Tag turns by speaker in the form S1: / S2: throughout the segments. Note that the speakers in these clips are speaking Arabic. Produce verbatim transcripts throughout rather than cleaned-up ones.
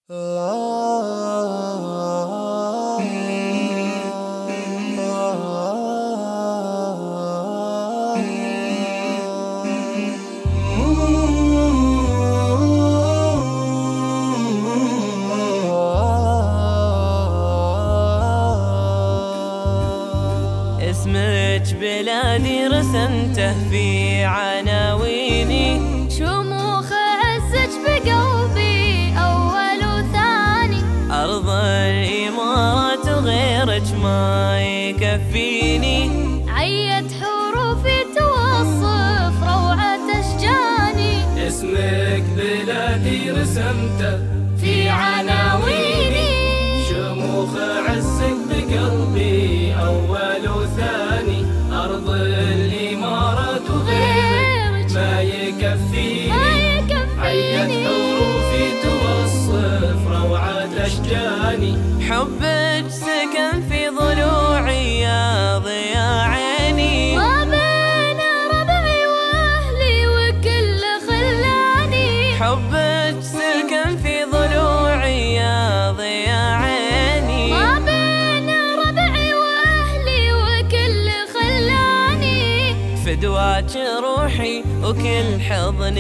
S1: اسمك بلادي رسمته في عناويني،
S2: شموخ عزك بقلبي أول وثاني،
S1: أرض الإمارات وغيرك ما يكفيني،
S2: عيت حروفي توصف روعة أشجاني،
S3: اسمك بلادي رسمته
S2: في عناويني،
S3: شموخ عزك بقلبي أول وثاني، أرض الإمارات وغيرك ما يكفيني، عيت حروفي توصف روعة أشجاني،
S1: حبك سكن في ضلوعي يا ضياء عيني،
S2: ما بين ربعي وأهلي وكل خلاني،
S1: حبك سكن في ضلوعي يا ضياء عيني،
S2: ما بين ربعي وأهلي وكل خلاني،
S1: فدواك روحي وكل حضن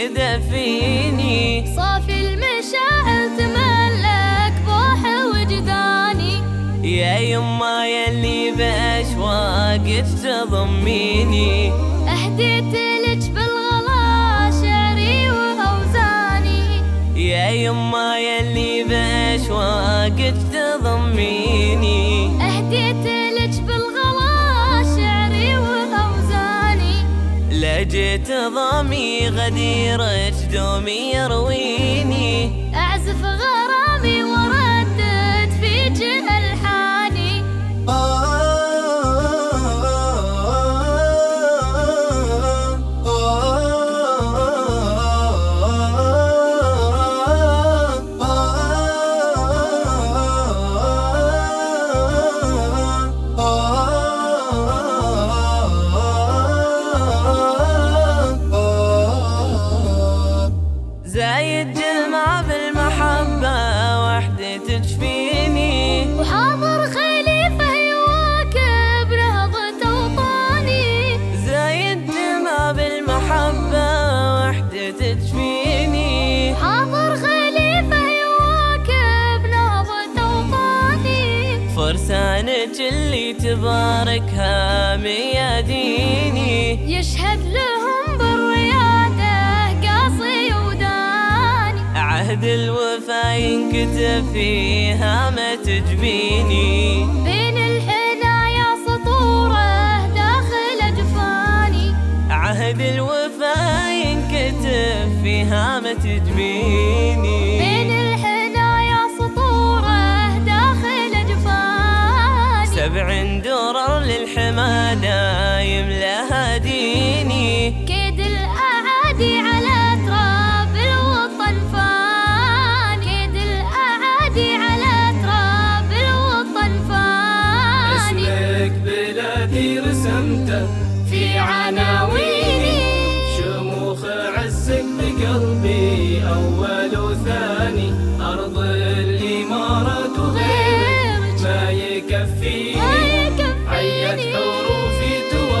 S1: يدفيني،
S2: صافي المشاعر تملك بوح وجداني،
S1: يا يما يلي بأشواقك تضميني،
S2: أهديت لك بالغلا شعري وأوزاني،
S1: يا يما يلي بأشواقك تضميني،
S2: أهديت لك بالغلا شعري وأوزاني،
S1: لجيت ضامي غديرك دومي يرويني،
S2: أعزف غرامي وردد فيك ألحاني،
S1: زايد جمع بالمحبة وحدتك فيني،
S2: وحاضر خليفة يواكب نهضة أوطاني،
S1: زايد جمع بالمحبة وحدتك فيني،
S2: حاضر خليفة يواكب نهضة أوطاني،
S1: فرسانك اللي تباركها مياديني،
S2: يشهد لهم بالريادة قاصي وداني،
S1: عهد الوفا ينكتب فيها ما تجبيني،
S2: بين الحنايا سطوره داخل جفاني،
S1: عهد الوفا ينكتب فيها ما تجبيني،
S2: بين الحنايا سطوره داخل جفاني،
S1: سبع درر للحمادة يملاها ديني،
S2: كيد الأعادي على تراب الوطن فاني، كيد الأعادي على تراب الوطن فاني،
S3: اسمك بلادي رسمته
S2: في عناويني،
S3: شموخ عزك بقلبي أول وثاني، أرض الإمارات وغيرك ما يكفيني، عيت حروفي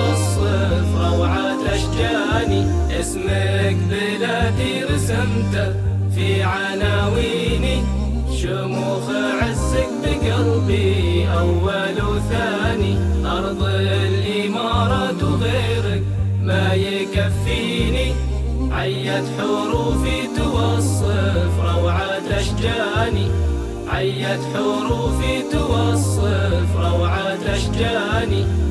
S3: توصف روعة أشجاني، اسمك بلادي رسمته في عناويني، شموخ عزك بقلبي أول وثاني، أرض الإمارات وغيرك ما يكفيني، عيت حروفي توصف روعة أشجاني، عيت حروفي توصف روعة أشجاني.